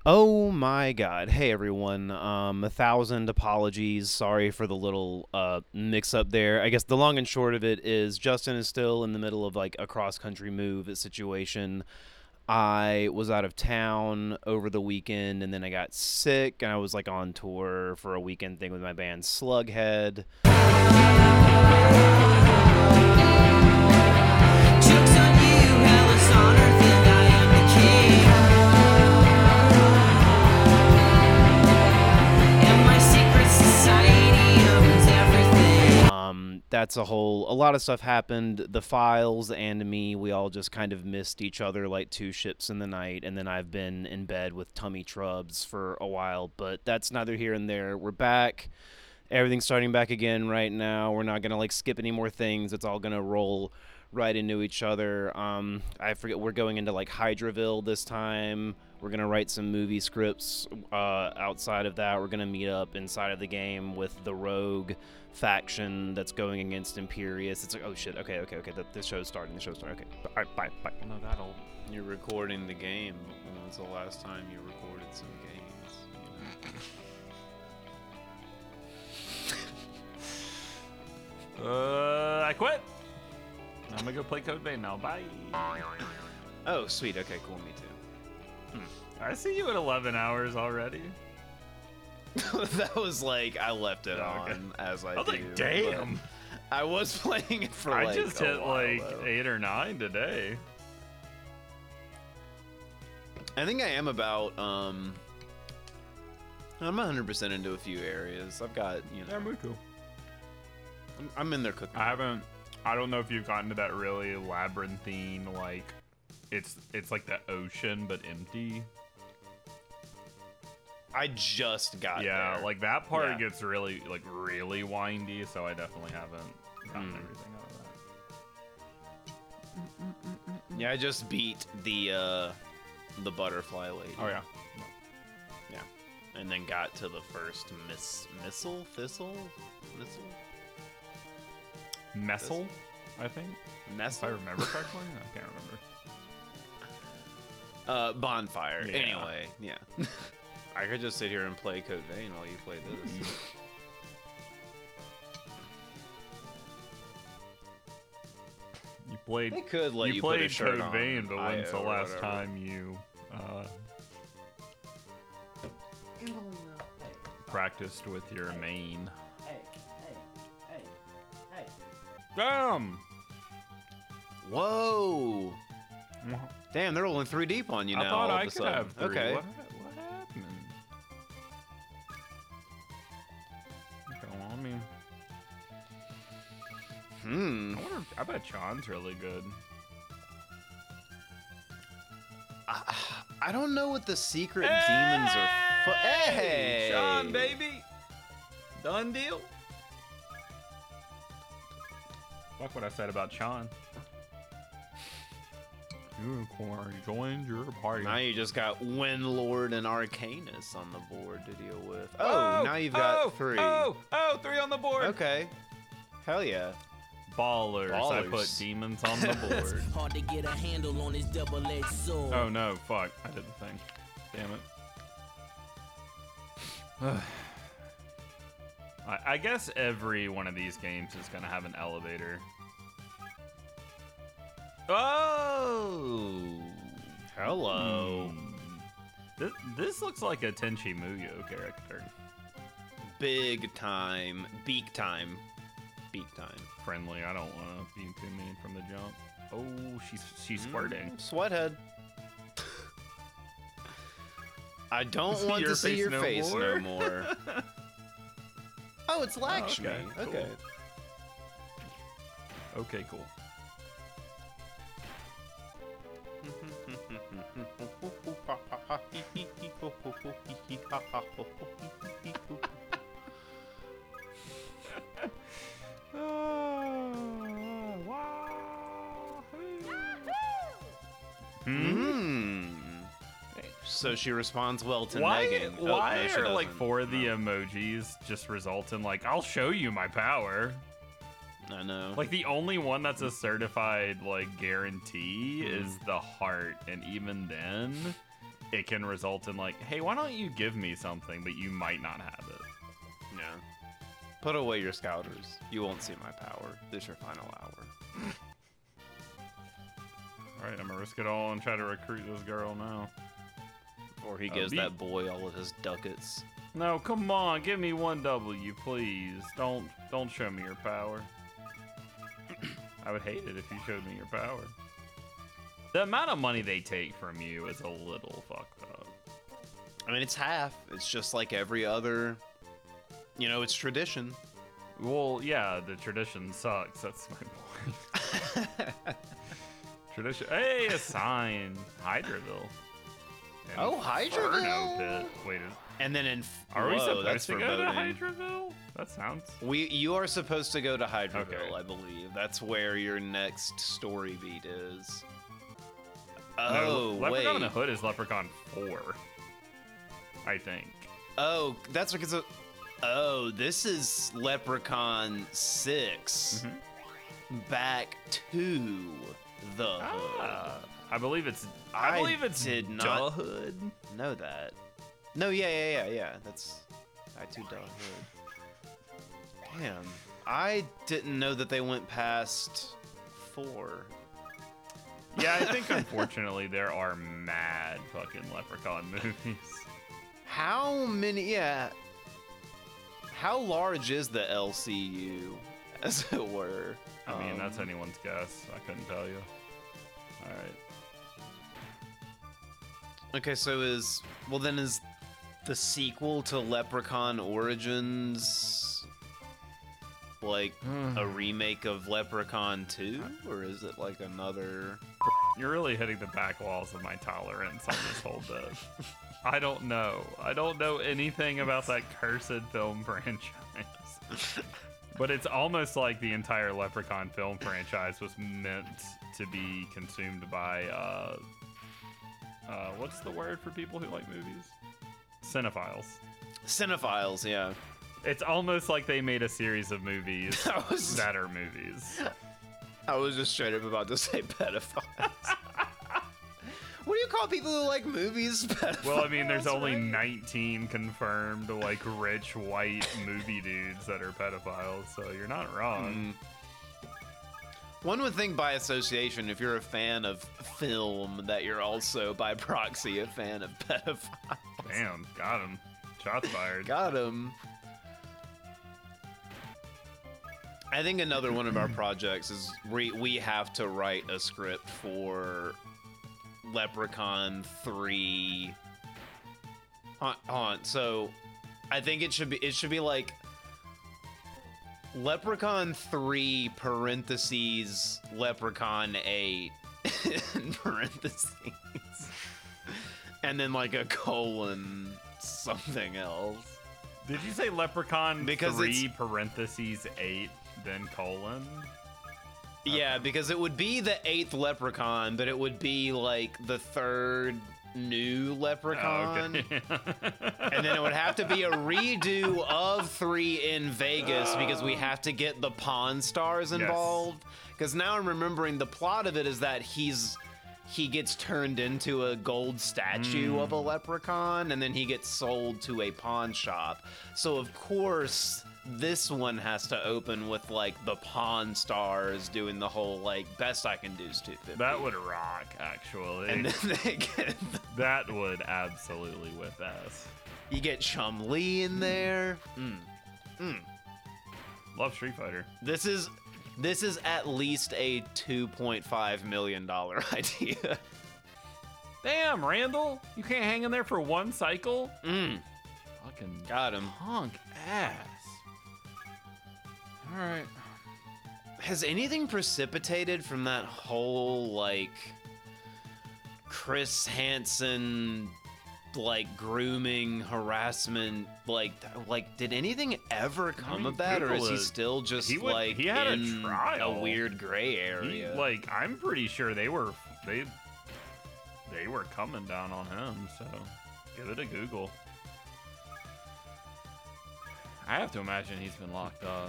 Oh my god. Hey everyone. 1,000 apologies. Sorry for the little mix up there. I guess the long and short of it is Justin is still in the middle of like a cross country move situation. I was out of town over the weekend and then I got sick and I was like on tour for a weekend thing with my band Slughead. Joke's on you, Hellas on earth, and I am the king. And my secret society owns everything. That's a lot of stuff happened. The Files and me, we all just kind of missed each other like two ships in the night, and then I've been in bed with tummy trubs for a while, but that's neither here and there. We're back. Everything's starting back again right now. We're not gonna like skip any more things. It's all gonna roll right into each other. I forget, we're going into like Hydraville this time. We're gonna write some movie scripts. Outside of that, we're gonna meet up inside of the game with the Rogue faction that's going against Imperius. It's like, oh shit. Okay. The show's starting. Okay. All right. Bye. No, that'll. You're recording the game. When was the last time you recorded some games? You know? I quit. I'm gonna go play Code Vein now. Bye. Oh, sweet. Okay, cool. Me too. I see you at 11 hours already. That was like I left it on as I was like, damn. I was playing it for I like just hit like 8 or 9 today. I think I am about I'm 100% into a few areas. I've got, Yeah, me too. I'm in there cooking. I don't know if you've gotten to that really labyrinthine, like it's like the ocean but empty. I just got there. Yeah, like that part gets really windy, so I definitely haven't gotten everything out of that. Yeah, I just beat the butterfly lady. Oh yeah. And then got to the first missile. Messel, I think. If I Messile? remember correctly, I can't remember. Bonfire. Yeah. Anyway, yeah. I could just sit here and play Code Vein while you play this. You played. They could let you put a played shirt Code on Vein, but when's the IO or last whatever. time you practiced with your main? Hey. Damn! Whoa! Damn, they're rolling 3 deep on you now. I thought all I of a could sudden. have 3. Okay. What happened? Okay, well, I mean, I bet Chan's really good. I don't know what the secret demons are. Hey! Sean, baby! Done deal? Fuck what I said about Sean. Unicorn joined your party. Now you just got Winlord and Arcanus on the board to deal with. Oh, now you've got 3. 3 on the board. Okay. Hell yeah. Ballers. I Ballers. put demons on the board. Hard to get a handle on his double-edged sword. Oh no, fuck. I did the thing. Damn it. I guess every one of these games is gonna have an elevator. Oh! Hello. This looks like a Tenchi Muyo character. Big time. Beak time. Friendly. I don't want to be too mean from the jump. Oh, she's squirting. Sweathead. I don't want Your to see face your no face more? no more. Oh, it's Lakshmi. okay, cool. Okay. Okay, cool. So she responds well to Why negging. why no, she are like doesn't. 4 of the emojis just result in like, I'll show you my power? I know. Like the only one that's a certified like guarantee is the heart, and even then it can result in like, hey, why don't you give me something, but you might not have it. Yeah. Put away your scouters. You won't see my power. This is your final hour. All right, I'm gonna risk it all and try to recruit this girl now. Or he gives that boy all of his ducats. No, come on, give me 1 W, please. Don't show me your power. I would hate it if you showed me your power. The amount of money they take from you is a little fucked up. I mean, it's half. It's just like every other, it's tradition. Well, yeah, the tradition sucks. That's my point. Tradition. Hey, a sign. Hydraville. Oh, Hydraville. Pit. Wait, and then are we supposed that's to go foreboding. to Hydraville? That sounds. You are supposed to go to Hydraville, Okay. I believe. That's where your next story beat is. No, Oh, Leprechaun wait. in the Hood is Leprechaun 4. I think. Oh, that's because. Oh, this is Leprechaun 6. Mm-hmm. Back to the Hood. I believe it's. I I believe it's did not- the Hood. Know that. No, yeah. That's I too Duh Hood. Damn. I didn't know that they went past 4. Yeah, I think unfortunately there are mad fucking Leprechaun movies. How many? Yeah. How large is the LCU, as it were? I mean, that's anyone's guess. I couldn't tell you. All right. Okay, so is the sequel to Leprechaun Origins like a remake of Leprechaun 2, or is it like another? You're really hitting the back walls of my tolerance on this whole bit. I don't know. I don't know anything about that cursed film franchise. But it's almost like the entire Leprechaun film franchise was meant to be consumed by, what's the word for people who like movies? Cinephiles. Cinephiles, yeah. It's almost like they made a series of movies That was- that are movies. I was just straight up about to say pedophiles. What do you call people who like movies? Pedophiles, Well, I mean, there's only right? 19 confirmed, like, rich white movie dudes that are pedophiles, so you're not wrong. One would think by association, if you're a fan of film, that you're also by proxy a fan of pedophiles. Damn, got him. Shots fired. Got him. I think another one of our projects is we have to write a script for Leprechaun 3 Haunt. So I think it should be like Leprechaun 3 parentheses Leprechaun 8 in parentheses. And then like a colon something else. Did you say Leprechaun Because 3 parentheses 8 then colon? Yeah, because it would be the 8th Leprechaun, but it would be like the 3rd new Leprechaun. Okay. And then it would have to be a redo of 3 in Vegas because we have to get the Pawn Stars involved. Because now I'm remembering the plot of it is that he gets turned into a gold statue of a leprechaun, and then he gets sold to a pawn shop. So of course this one has to open with like the Pawn Stars doing the whole like best I can do stupid. That would rock, actually. And then they get That would absolutely whip ass. you get Chum-Li in there. Love Street Fighter. This is at least a $2.5 million idea. Damn, Randall, you can't hang in there for one cycle? Fucking Got him. punk ass. All right. Has anything precipitated from that whole like Chris Hansen like grooming harassment like did anything ever come of that, or is he Google it. still just He had in a trial. weird gray area? I'm pretty sure they were coming down on him, so give it a Google. I have to imagine he's been locked up.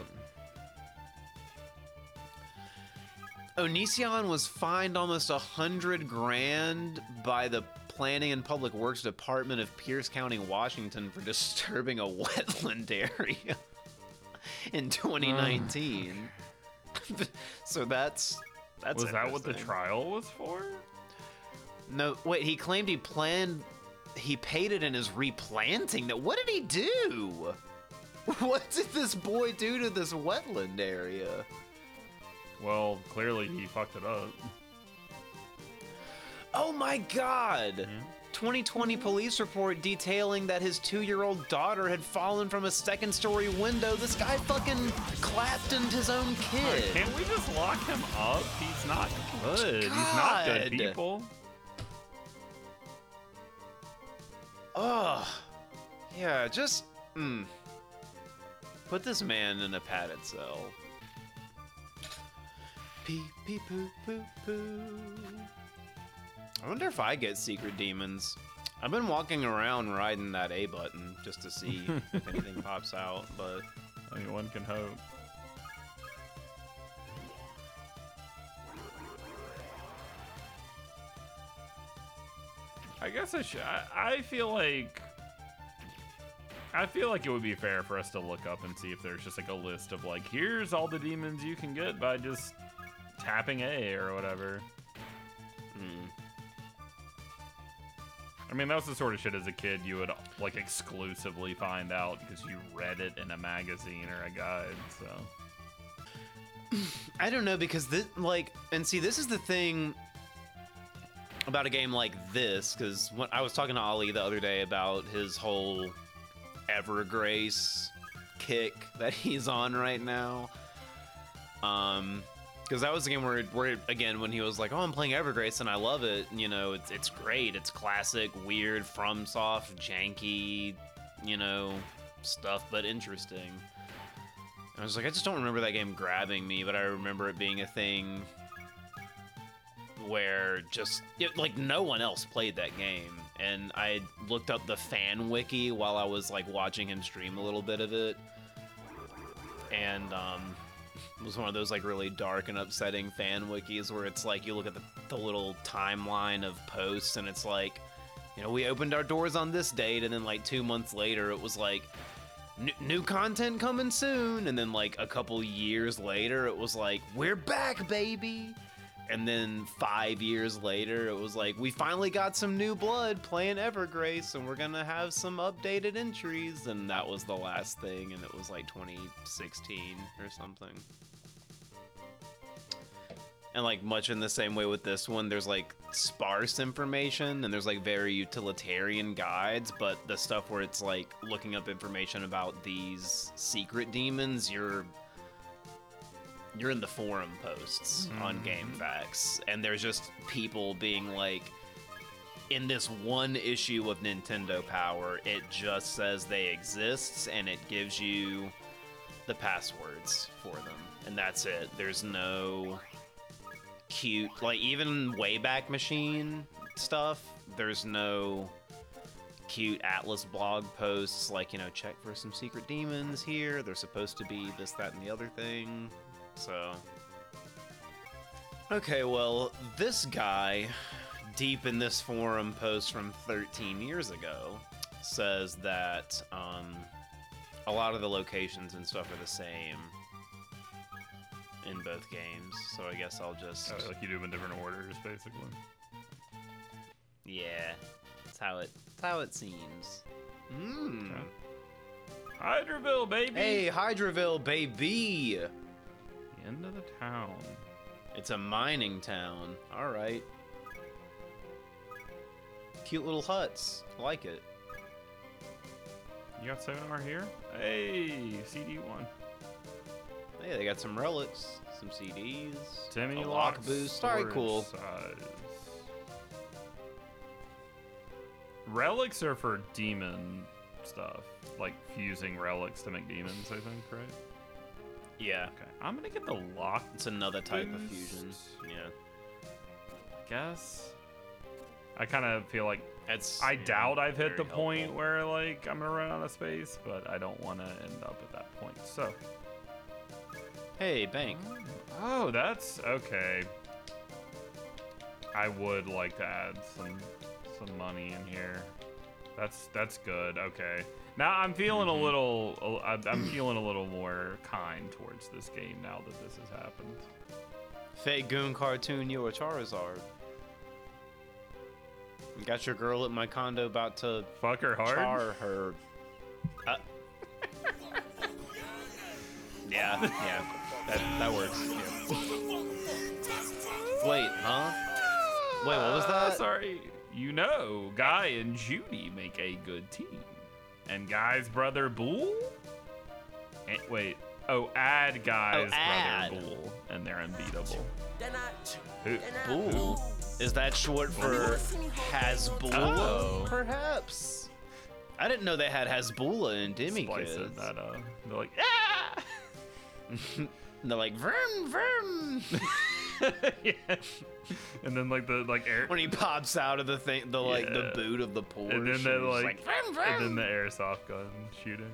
Onision was fined almost $100,000 by the Planning and Public Works Department of Pierce County, Washington for disturbing a wetland area in 2019. So that's Was that what the interesting. trial was for? No, wait, he claimed he paid it and is replanting that. What did he do? What did this boy do to this wetland area? Well, clearly he fucked it up. Oh my god! 2020 police report detailing that his 2-year-old daughter had fallen from a second-story window. This guy fucking clapped into his own kid. Can't we just lock him up? He's not good. He's not good God. people. Ugh. Yeah, just put this man in a padded cell. Pee pee poo poo poo. I wonder if I get secret demons. I've been walking around riding that A button just to see if anything pops out, but I mean, one can hope. I guess I should. I feel like it would be fair for us to look up and see if there's just like a list of like, here's all the demons you can get by just tapping A or whatever. I mean, that was the sort of shit as a kid you would like exclusively find out because you read it in a magazine or a guide. So I don't know, because this, like, and see, this is the thing about a game like this, because when I was talking to Ollie the other day about his whole Evergrace kick that he's on right now. Because that was the game where again, when he was like, "Oh, I'm playing Evergrace and I love it," you know, it's great, it's classic, weird, FromSoft, janky, you know, stuff, but interesting. And I was like, I just don't remember that game grabbing me, but I remember it being a thing where like no one else played that game, and I looked up the fan wiki while I was like watching him stream a little bit of it, and it was one of those like really dark and upsetting fan wikis where it's like you look at the little timeline of posts and it's like, you know, we opened our doors on this date, and then like 2 months later it was like new content coming soon, and then like a couple years later it was like, we're back, baby. And then 5 years later, it was like, we finally got some new blood playing Evergrace, and we're gonna have some updated entries. And that was the last thing, and it was like 2016 or something. And like much in the same way with this one, there's like sparse information, and there's like very utilitarian guides, but the stuff where it's like looking up information about these secret demons, you're in the forum posts on GameFAQs, and there's just people being like, in this one issue of Nintendo Power, it just says they exist, and it gives you the passwords for them, and that's it. There's no cute, like, even Wayback Machine stuff, there's no cute Atlas blog posts like, you know, check for some secret demons here, they're supposed to be this, that, and the other thing. So, okay, well, this guy, deep in this forum post from 13 years ago, says that a lot of the locations and stuff are the same in both games. So I guess I'll just... Oh, like you do them in different orders, basically. Yeah, that's how it seems. Okay. Hydraville, baby! Hey, Hydraville, baby! End of the town. It's a mining town. All right. Cute little huts. I like it. You got 7R here? Hey, CD1. Hey, they got some relics, some CDs, Timmy a lock boost. All right, cool. Size. Relics are for demon stuff, like fusing relics to make demons, I think, right? Yeah, Okay, I'm gonna get the lock. it's another type of boost. fusion. Yeah, Guess. I kind of feel like it's. I doubt I've hit the very point helpful. where like I'm gonna run out of space, but I don't want to end up at that point. So. Hey, bank. Oh, that's okay. I would like to add some some money in here. That's good. Okay. Now I'm feeling a little. I'm feeling a little more kind towards this game now that this has happened. Fake Goon cartoon, you're a Charizard. Got your girl at my condo about to Fuck her hard. char her. Yeah, that works. Yeah. Wait, huh? Wait, what was that? Sorry. You know, Guy and Judy make a good team. And Guy's brother Bull? Wait. Oh, add Guy's Add. brother Bull. And they're unbeatable. Then I, Who? then I Bull? Is that short for Hasbulla? Oh. Perhaps. I didn't know they had Hasbulla in Demi Splice Kids. it, that, they're like, ah! And they're like, Vern, Vern. Yeah. And then like the air, When he pops out of the thing, the Yeah. boot of the Porsche. and then they he's like, Vern, Vern. and then the airsoft gun shooting.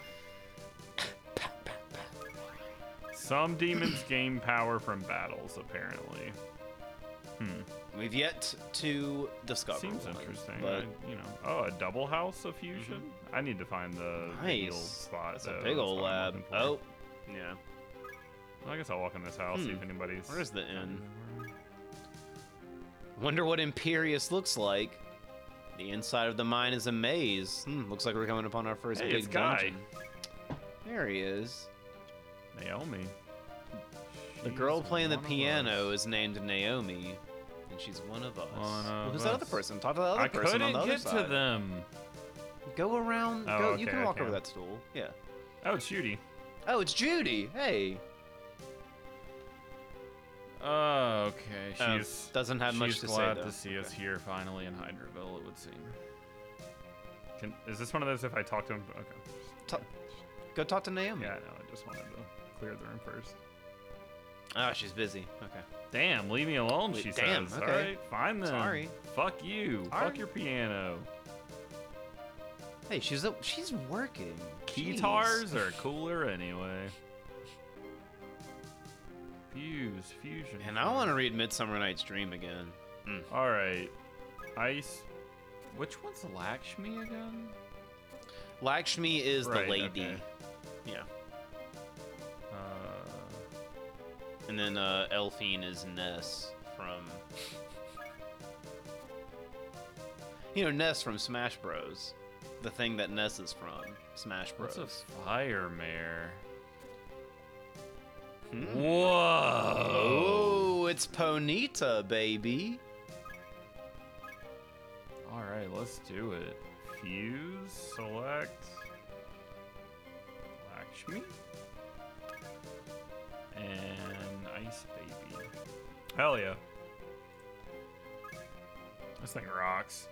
Some demons gain power from battles, apparently. We've yet to discover. Seems one, interesting. But A double house of fusion. I need to find the heal nice. spot. That's though. a big old what I'm lab. looking for. Oh, yeah. Well, I guess I'll walk in this house, see if anybody's. Where's the inn? Wonder what Imperius looks like. The inside of the mine is a maze. Looks like we're coming upon our first Hey, big it's Guy. dungeon. There he is. Naomi. The She's girl playing the one of piano us. is named Naomi, and she's one of us. One Well, of who's that other us. person? Talk to that other I person on couldn't the other get side. to them. Go around. Oh, go, okay, you can I walk over can. that stool. Yeah. Oh, it's Judy. Oh, it's Judy. Hey. Oh, okay. She's doesn't have much she's to say, glad though. to see us here finally in Hydraville, it would seem. Is this one of those if I talk to him? Okay. Go talk to Naomi. Yeah, no, I just wanted to clear the room first. Oh, she's busy. Okay. Damn, leave me alone, Wait, she damn, says. okay. Alright, fine then. Sorry. Fuck you. Sorry. Fuck your piano. Hey, she's working. Guitars are cooler anyway. Fusion. And I want to read Midsummer Night's Dream again. Alright. Ice. Which one's Lakshmi again? Lakshmi is Right, the lady. okay. Yeah. And then Elfine is Ness from... Ness from Smash Bros. The thing that Ness is from. Smash Bros. What's a fire mare? Hmm. Whoa! Oh, it's Ponyta, baby. Alright, let's do it. Fuse, select. Lakshmi. And Ice Baby. Hell yeah. This thing rocks.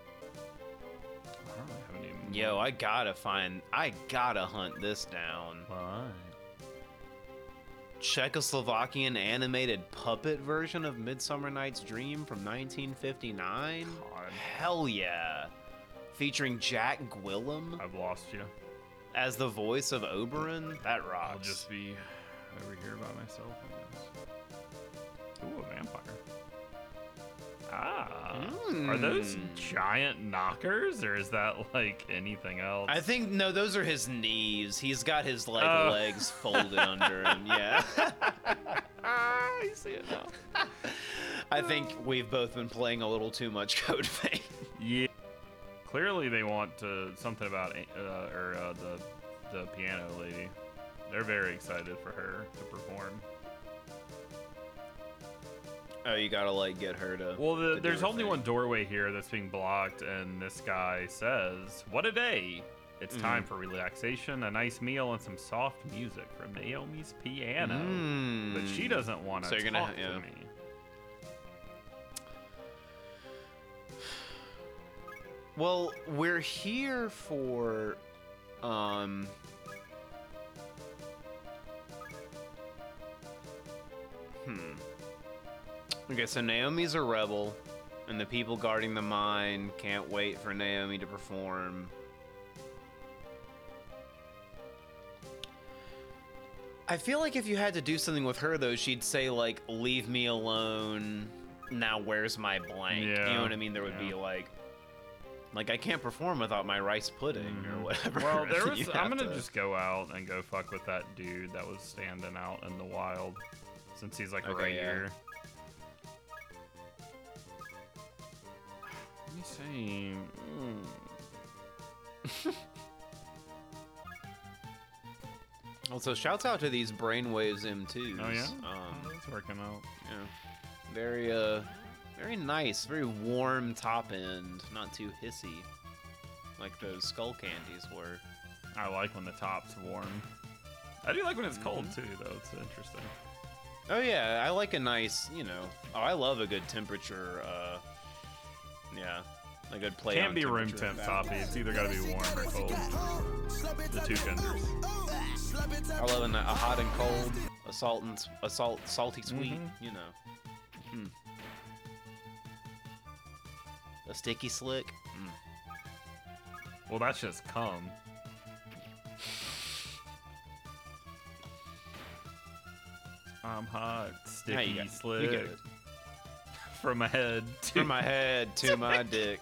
I haven't even. Yo, I gotta hunt this down. Fine. Czechoslovakian animated puppet version of Midsummer Night's Dream from 1959? God. Hell yeah. Featuring Jack Gwillem I've lost you. as the voice of Oberon? That rocks. I'll just be over here by myself, I guess. Ooh, a vampire. Ah. Are those giant knockers, or is that like anything else? I think, no, those are his knees. He's got his Oh. legs folded under him, yeah. I see it now. I think we've both been playing a little too much Code Vein. Yeah. Clearly, they want something about the piano lady. They're very excited for her to perform. Oh, you gotta, like, get her to... Well, to do there's her only thing. one doorway here that's being blocked, and this guy says, "What a day! It's time for relaxation, a nice meal, and some soft music from Naomi's piano." But she doesn't want to So you're gonna talk yeah. to me. Well, we're here for, Okay, so Naomi's a rebel, and the people guarding the mine can't wait for Naomi to perform. I feel like if you had to do something with her, though, she'd say, like, leave me alone, now where's my blank? You Yeah, know what I mean? There would be yeah. like I can't perform without my rice pudding or whatever. Well, there You was. have I'm gonna to- just go out and go fuck with that dude that was standing out in the wild, since he's like Okay, right yeah. here. Let me see. Also, shouts out to these Brainwaves M2s. Oh yeah, it's working out. Yeah. Very very nice, very warm top end, not too hissy, like those skull candies were. I like when the top's warm. I do like when it's cold too, though. It's interesting. Oh yeah, I like a nice, I love a good temperature. Yeah, a good play. Can't on be room temperature temp balance. toppy. It's either gotta be warm or cold. The two genders. I love a hot and cold, a salty sweet. Mhm. A sticky slick. Well, that's just cum. I'm hot, Yeah, you sticky, got it. slick. You get it. From my head to From my head to my dick.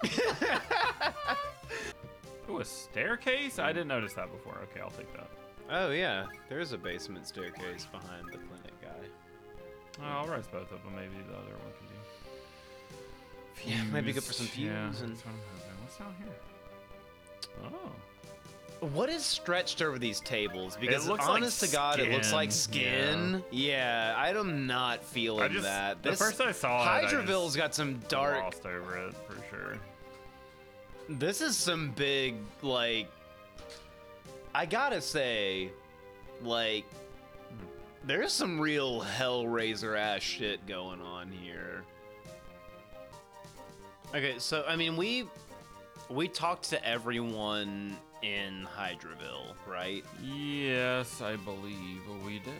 Ooh, a staircase? I didn't notice that before. Okay, I'll take that. Oh yeah, there is a basement staircase behind the clinic guy. Oh, I'll rise both of them. Maybe the other one can do. Yeah, maybe good for some Yeah, fuse and. that's what I'm hoping. What's down here? Oh. What is stretched over these tables? Because looks like honest to God, it looks like skin, skin. Yeah, I'm not feeling that. The first I saw it, I Hydraville's just got some dark. lost over it for sure. This is some big, like. I gotta say, like, there's some real Hellraiser ass shit going on here. Okay, so I mean, we talked to everyone in Hydraville, right? Yes, I believe we did.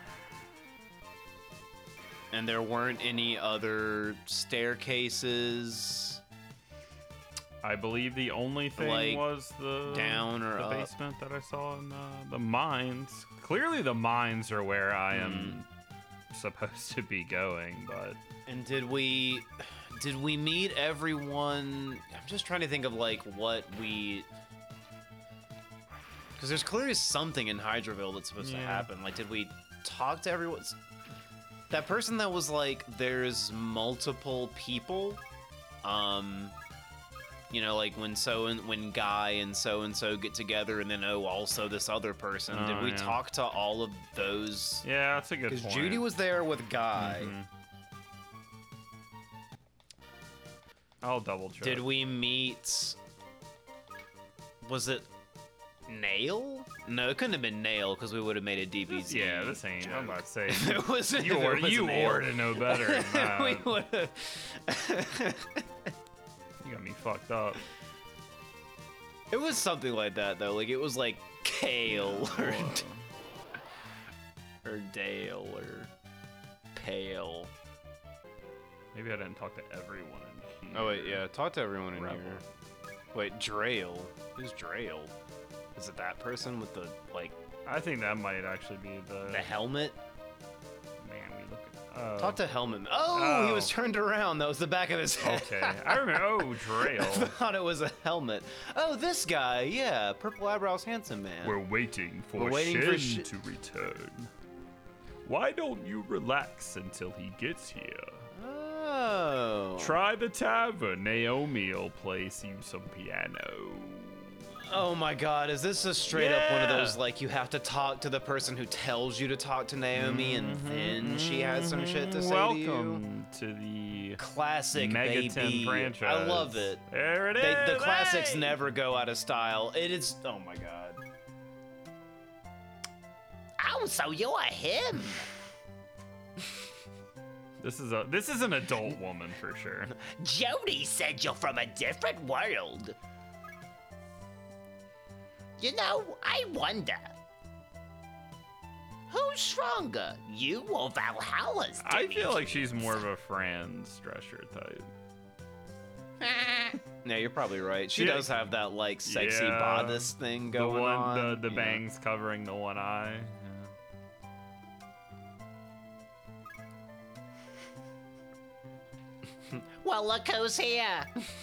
And there weren't any other staircases I believe the only thing Like, was the down or the up? basement that I saw in the mines. Clearly, the mines are where I am supposed to be going, but And did we meet everyone? I'm just trying to think of like what we. Because there's clearly something in Hydraville that's supposed to Yeah. happen. Like, did we talk to everyone? That person that was like, there's multiple people. Like when Guy and so get together, and then also this other person. Did Oh, we yeah. talk to all of those? yeah, that's a good Because point. Judy was there with Guy. Mhm. I'll double check. Did we meet? Was it Nail? No, it couldn't have been Nail because we would have made a DBZ. Yeah, this ain't. I'm about to say. It was. You ought to know better than that. We would have. You got me fucked up. It was something like that though. Like it was like Kale or Dale or Pale. Maybe I didn't talk to everyone in here. Oh wait, yeah. Talk to everyone in Rebel. here. Wait, Drail. Who's Drail? Is it that person with the like I think that might actually be the helmet? Man, we look at. Talk to Helmet. Oh, he Oh. was turned around. That was the back of his head. Okay, I remember. Oh, I Drail. thought it was a helmet. Oh, this guy. Yeah, purple eyebrows, handsome man. We're waiting for We're waiting for Shin to return. Why don't you relax until he gets here? Oh. Try the tavern. Naomi'll play you some piano. Oh my God! Is this a straight up one of Yeah. those like you have to talk to the person who tells you to talk to Naomi, and then she has some shit to say to you? Welcome to the Classic, Megaton baby. franchise. I love it. There it is. The classics hey! never go out of style. It is. Oh my God. Oh, so you're him. This is an adult woman for sure. Jody said you're from a different world. You know, I wonder. Who's stronger, you or Valhalla's I Denny? feel like she's more of a Franz Drescher type. Yeah, you're probably right. She Yeah. does have that like sexy Yeah. bodice thing The going one, on. the Yeah. bangs covering the one eye. Well, look who's here.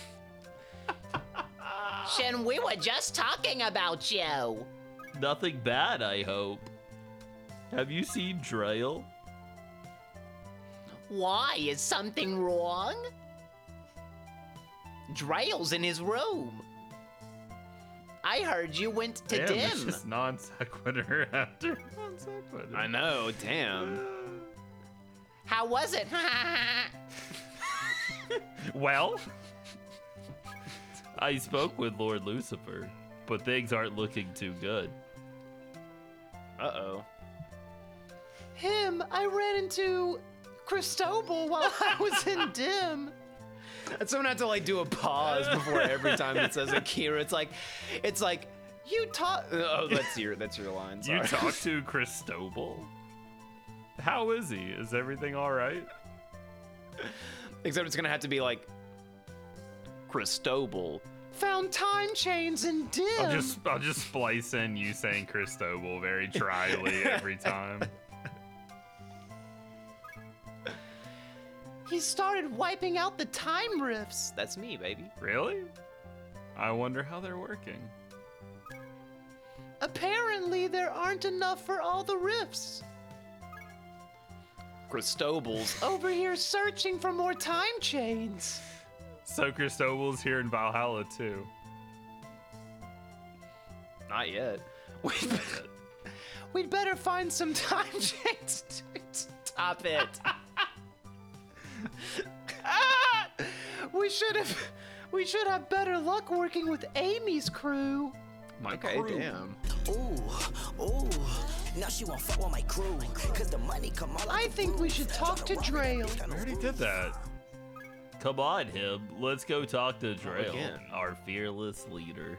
Shin, we were just talking about you. Nothing bad, I hope. Have you seen Drail? Why? Is something wrong? Drail's in his room. I heard you went to Damn, it's Dim. just non sequitur after non sequitur. I know, damn. How was it? Well, I spoke with Lord Lucifer, but things aren't looking too good. Uh-oh. I ran into Cristobal while I was in Dim. And someone had to like do a pause before every time it says Akira. It's like, you talk. Oh, that's your line. Sorry. you talked to Cristobal? How is he? Is everything all right? Except it's gonna have to be like Cristobal. Found time chains in Dim. I'll just splice in you saying Cristobal very dryly every time. He started wiping out the time rifts. That's me, baby. Really? I wonder how they're working. Apparently, there aren't enough for all the rifts. Cristobal's. Over here searching for more time chains. So Cristobal's here in Valhalla too. Not yet. We'd better find some time chains to Stop it. We should have better luck working with Amy's crew. Okay, damn. Ooh, now she won't fuck with my crew. Cause the money come all I think we should talk to Drail. I already did that. Come on, him. Let's go talk to Drail, again. our fearless leader.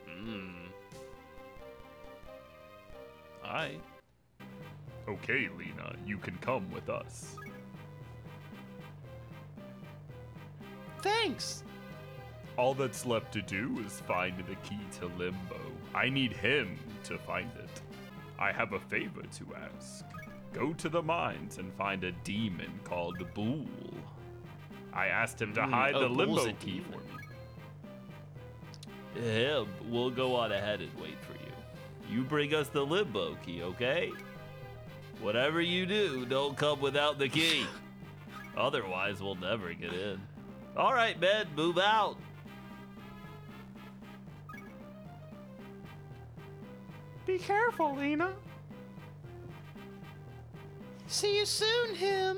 Alright. Okay, Lena, you can come with us. Thanks. All that's left to do is find the key to Limbo. I need him to find it. I have a favor to ask. Go to the mines and find a demon called Bool. I asked him to hide the Bool's Limbo a key demon. for me. Him, we'll go on ahead and wait for you. You bring us the Limbo key, okay? Whatever you do, don't come without the key. Otherwise, we'll never get in. All right, men, move out. Be careful, Lena. See you soon, him.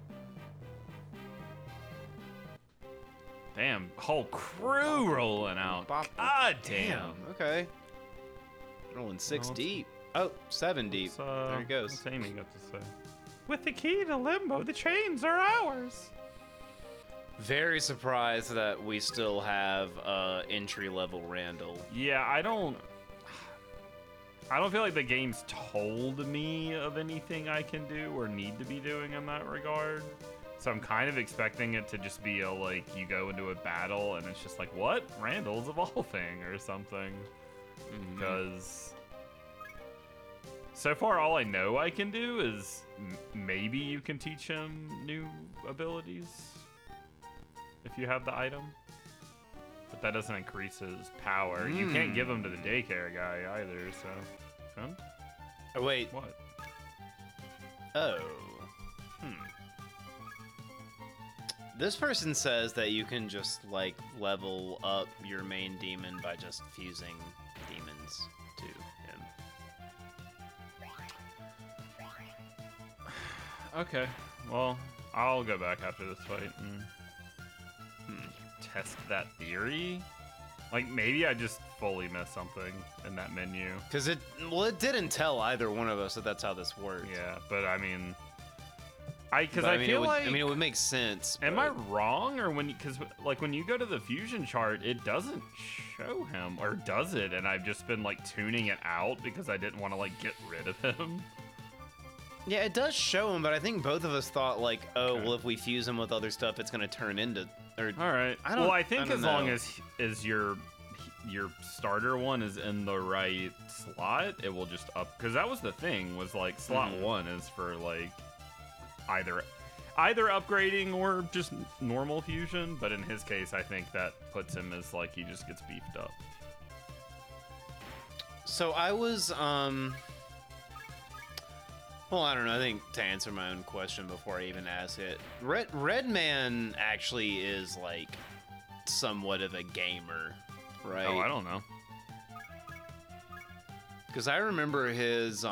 Damn, whole crew rolling out. Bop- God damn. Okay. Rolling six Well, deep. Oh, 7 deep. What's, There it goes. What's Amy got to say? With the key to Limbo, the chains are ours. Very surprised that we still have entry level Randall. Yeah, I don't feel like the game's told me of anything I can do or need to be doing in that regard. So I'm kind of expecting it to just be a, like, you go into a battle and it's just like, what? Randall's evolving or something. Because so far all I know I can do is maybe you can teach him new abilities if you have the item. But that doesn't increase his power. You can't give him to the daycare guy either, so... Huh? Oh, wait. What? Oh. This person says that you can just, like, level up your main demon by just fusing demons to him. Okay, well, I'll go back after this fight and test that theory. Like, maybe I just fully missed something in that menu. Because it didn't tell either one of us that that's how this works. Yeah, but I mean... But, I mean, feel it like... would make sense. Am I but- wrong? Or because, like, when you go to the fusion chart, it doesn't show him. Or does it? And I've just been, like, tuning it out because I didn't want to, like, get rid of him. Yeah, it does show him, but I think both of us thought, like, oh, Okay. well, if we fuse him with other stuff, it's going to turn into... Or, All right. I don't- Well, I think I don't as long know. as your starter one is in the right slot, it will just up. Because that was the thing, was like slot Mhm. 1 is for like either either upgrading or just normal fusion. But in his case, I think that puts him as like he just gets beefed up. So I was, well, I don't know. I think to answer my own question before I even ask it, Redman actually is like somewhat of a gamer, right? Oh, I don't know. Because I remember his,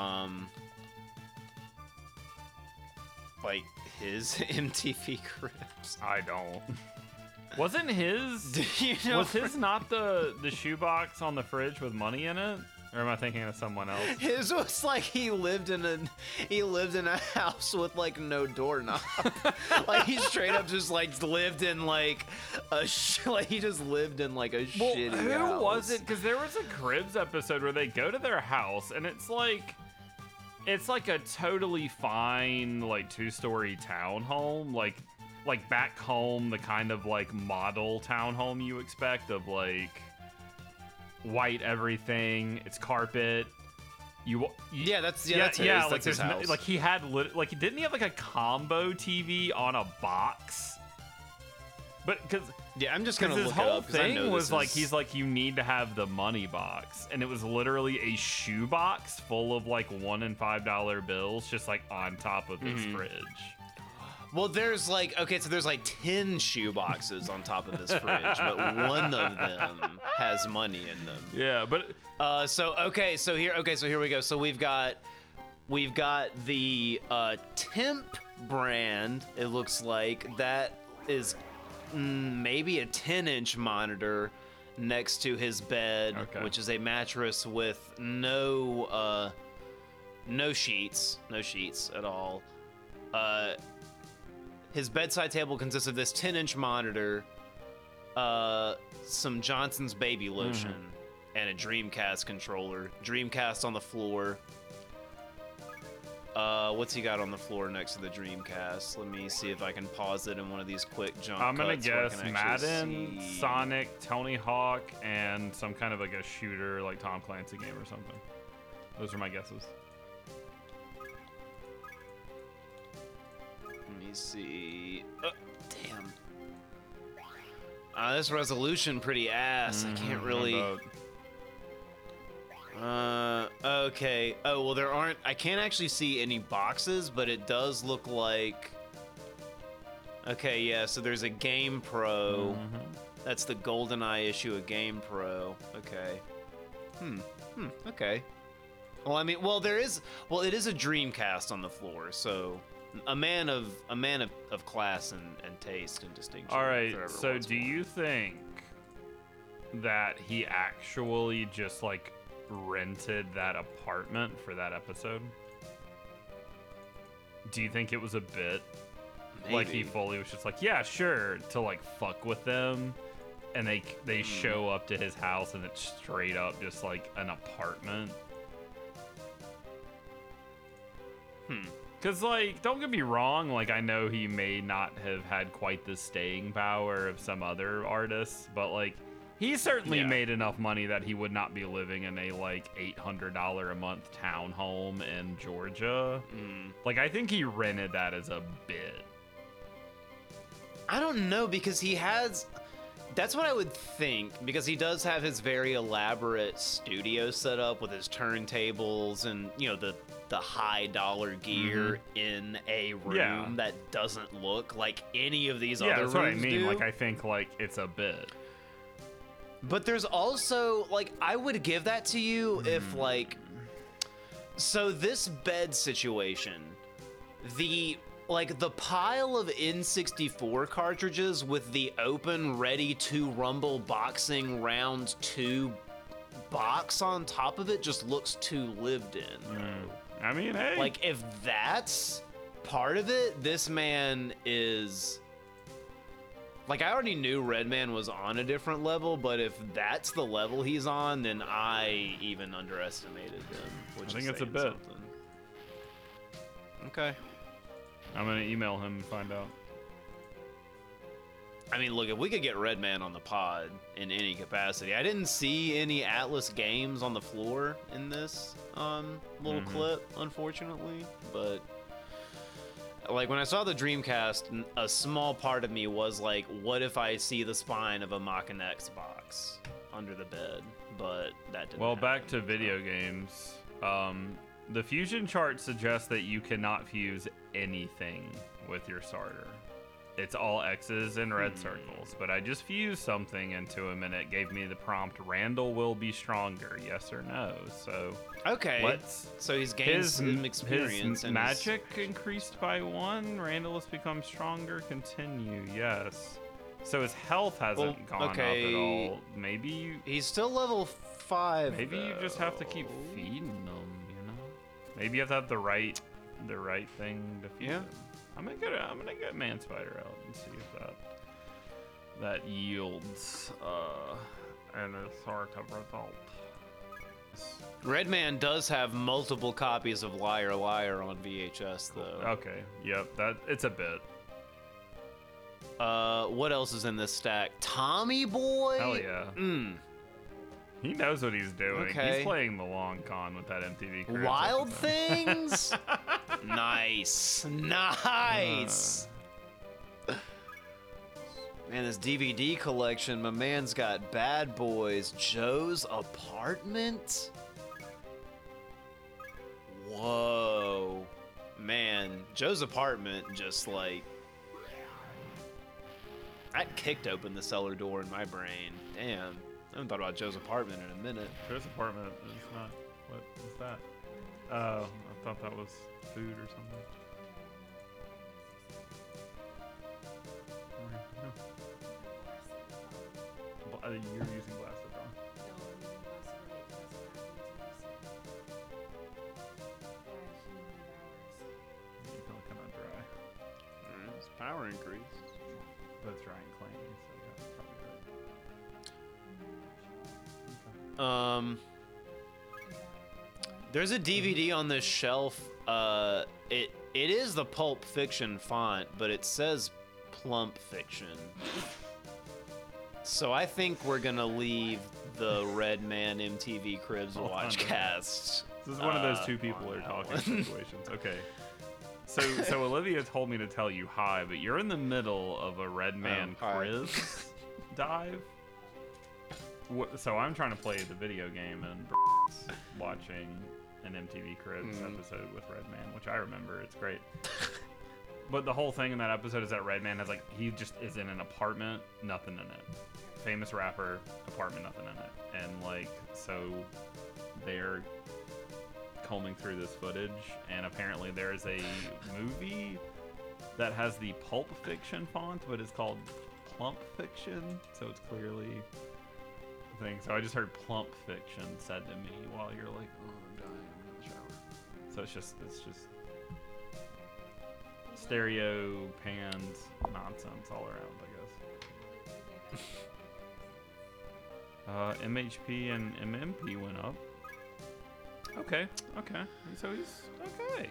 like his MTV Cribs. I don't. Wasn't his? Do you know? Was his not the shoebox on the fridge with money in it? Or am I thinking of someone else? His was like he lived in a house with like no doorknob. Like he straight up just like lived in like like he just lived in like a shitty who house. was it? Because there was a Cribs episode where they go to their house and it's like a totally fine like 2-story townhome, like back home, the kind of like model townhome you expect of like white everything, it's carpet. That's his. That's like his there's house. like he had didn't he have like a combo TV on a box? But because Yeah, I'm just gonna his look whole it up 'cause I thing know was this like is- he's like you need to have the money box, and it was literally a shoe box full of like $1 and $5 bills just like on top of his fridge. Well, there's like there's like 10 shoe boxes on top of his fridge, but one of them has money in them. Yeah, but So here we go. So we've got the Temp brand. It looks like that is maybe a 10-inch monitor next to his bed, Okay. which is a mattress with no sheets at all. His bedside table consists of this 10-inch monitor, some Johnson's baby lotion, and a Dreamcast controller. Dreamcast on the floor. What's he got on the floor next to the Dreamcast? Let me see if I can pause it in one of these quick jump I'm gonna cuts where I guess can actually Madden, see. Sonic, Tony Hawk, and some kind of like a shooter like Tom Clancy game or something. Those are my guesses. Let me see. Damn. This resolution pretty ass. I can't really. About- Okay. Oh, well, there aren't. I can't actually see any boxes, but it does look like. Okay, yeah, so there's a Game Pro. That's the GoldenEye issue of Game Pro. Okay. Okay. Well, I mean, it is a Dreamcast on the floor, so a man of class and taste and distinction. All if right, there ever so was do one. you think that he actually just like rented that apartment for that episode? Do you think it was a bit? Like he Maybe. fully was just like, yeah, sure, to like fuck with them, and they show up to his house and it's straight up just like an apartment. Cause like, don't get me wrong, like I know he may not have had quite the staying power of some other artists, but like he certainly Yeah. made enough money that he would not be living in a like $800 a month townhome in Georgia. Like I think he rented that as a bit. I don't know because he has. That's what I would think because he does have his very elaborate studio set up with his turntables and the high dollar gear in a room Yeah. that doesn't look like any of these Yeah, other that's what I rooms mean. do. Like I think like it's a bit. But there's also like I would give that to you if like so this bed situation, the pile of N64 cartridges with the open ready to rumble boxing round 2 box on top of it just looks too lived in. I mean, hey. Like if that's part of it, this man is like I already knew Redman was on a different level, but if that's the level he's on, then I even underestimated him. Which I think is it's a saying bit. something. Okay. I'm gonna email him and find out. I mean, look, if we could get Redman on the pod in any capacity, I didn't see any Atlas games on the floor in this little clip, unfortunately. But like when I saw the Dreamcast, a small part of me was like, what if I see the spine of a Mach-N Xbox under the bed? But that didn't Well, happen. back to video games. The fusion chart suggests that you cannot fuse anything with your starter. It's all X's and red circles. But I just fused something into him, and it gave me the prompt, Randall will be stronger, yes or no. So Okay. let's... So he's gained some experience. His and magic increased by 1. Randall has become stronger. Continue, yes. So his health hasn't gone up at all. Maybe He's still level 5. Maybe you just have to keep feeding them, you know? Maybe you have to have the right thing to feed Yeah. them. I'm gonna get Man Spider out and see if that yields an sort of result. Redman does have multiple copies of Liar Liar on VHS though. Okay, yep, it's a bit. What else is in this stack? Tommy Boy? Hell yeah. He knows what he's doing. Okay. He's playing the long con with that MTV Cribs Wild episode. Things? Nice. Man, this DVD collection, my man's got Bad Boys, Joe's Apartment. Whoa. Man, Joe's Apartment just like... That kicked open the cellar door in my brain. Damn. I haven't thought about Joe's Apartment in a minute. Joe's Apartment is not. What is that? Oh, I thought that was food or something. You're using glasses wrong. You feel kind of dry. It's power increase. That's dry and clammy, so yeah, that's probably right. There's a DVD on this shelf. It is the Pulp Fiction font, but it says Plump Fiction. So I think we're gonna leave the Redman MTV Cribs Watchcast. This is one of those two people are talking situations. Okay. So Olivia told me to tell you hi, but you're in the middle of a Redman hi. quiz dive. So I'm trying to play the video game and watching an MTV Cribs episode with Redman, which I remember. It's great. But the whole thing in that episode is that Redman has he just is in an apartment, nothing in it. Famous rapper, apartment, nothing in it. And so they're combing through this footage, and apparently there's a movie that has the Pulp Fiction font, but it's called Plump Fiction, so it's clearly a thing. So I just heard Plump Fiction said to me while you're like, oh, I'm dying, I'm in the shower. So it's just stereo panned nonsense all around, I guess. MHP and MMP went up. Okay. So he's okay.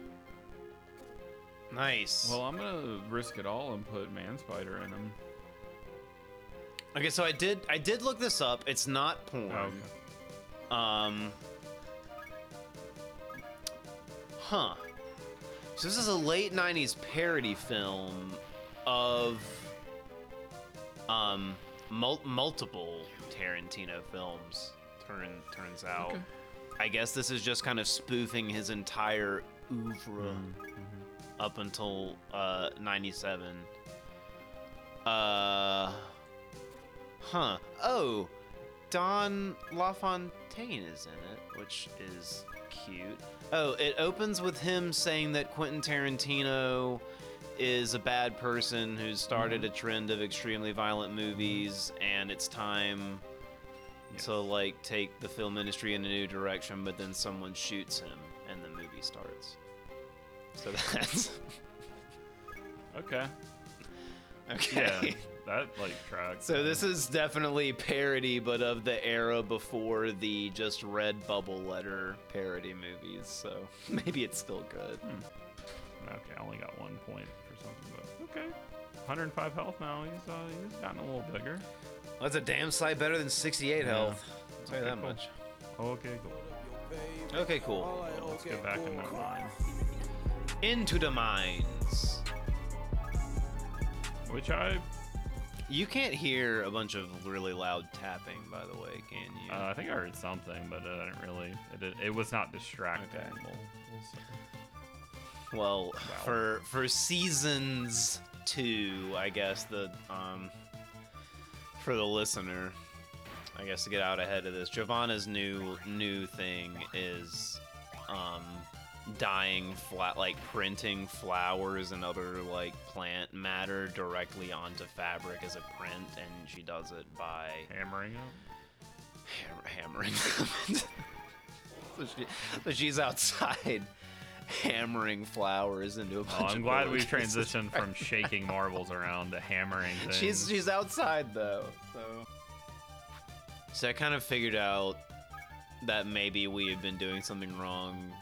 Nice. Well, I'm gonna risk it all and put Man Spider in him. Okay, so I did look this up. It's not porn. Okay. So this is a late 90s parody film of multiple Tarantino films, turns out. Okay. I guess this is just kind of spoofing his entire oeuvre up until 97. Oh, Don LaFontaine is in it, which is cute. Oh, it opens with him saying that Quentin Tarantino is a bad person who started a trend of extremely violent movies, and it's time to take the film industry in a new direction, but then someone shoots him and the movie starts. So that's Okay. okay. Yeah, that tracks. So this is definitely parody, but of the era before the just red bubble letter parody movies. So maybe it's still good. Okay, I only got 1 point for something, but okay. 105 health now. He's gotten a little bigger. That's a damn sight better than 68 health. I'll tell you that cool. much. Okay, cool. Okay, cool. Well, let's get back in that line. Into the mines. Which I You can't hear a bunch of really loud tapping, by the way, can you? I think I heard something, but I didn't really. It was not distracting. Okay. We'll see. Well, for seasons 2, I guess for the listener, I guess to get out ahead of this, Giovanna's new thing is dyeing printing flowers and other like plant matter directly onto fabric as a print, and she does it by Hammering it. hammering them. So she's outside hammering flowers into a bunch Oh, I'm of glad we pillowcases. transitioned from shaking marbles around to hammering things. She's outside though, so I kind of figured out that maybe we had been doing something wrong.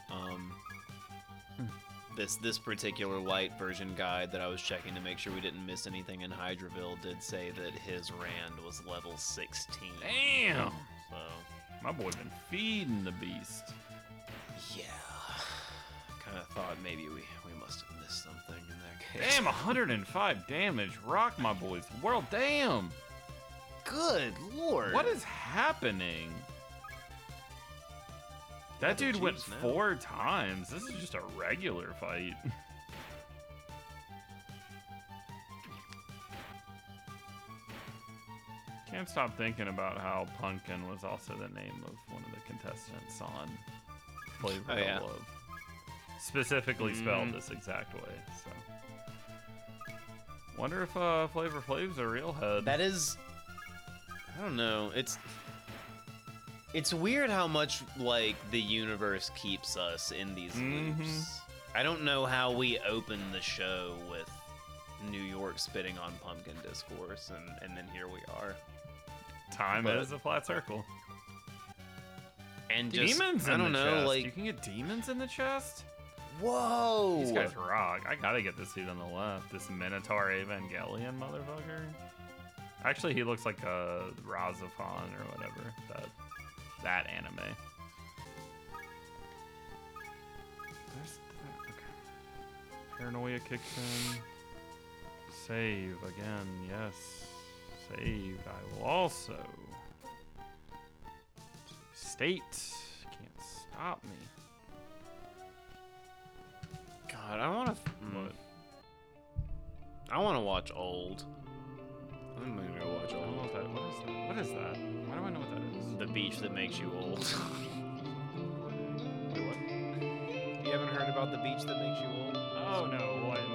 This particular light version guide that I was checking to make sure we didn't miss anything in Hydraville did say that his Rand was level 16. Damn! So My boy been feeding the beast. yeah, kind of thought maybe we must have missed something in that case. Damn, 105 damage. Rock my boy's world. Damn! Good lord! What is happening? That the dude went juice now. 4 times. This is just a regular fight. Can't stop thinking about how Pumpkin was also the name of one of the contestants on Flavor Oh, yeah. of Love. Specifically spelled Mhm. this exact way, so. Wonder if Flavor Flav's a real head. That is, I don't know. It's weird how much like the universe keeps us in these loops. I don't know how we open the show with New York spitting on Pumpkin Discourse, and then here we are. Time but- is a flat circle. And just Demons I in don't the know, chest. like You can get demons in the chest? whoa. These guys rock. I gotta get this dude on the left. This Minotaur Evangelion motherfucker. Actually, he looks like a Razafon or whatever. That anime. Okay. Paranoia kicks in. Save again. Yes. Saved. I will also. State. Can't stop me. God, I want to. What? I want to watch Old. I'm gonna go watch I don't know Old. what that. What is that? What is that? Why do I know what that is? The beach that makes you old. Wait, what? You haven't heard about the beach that makes you old? Oh no, well,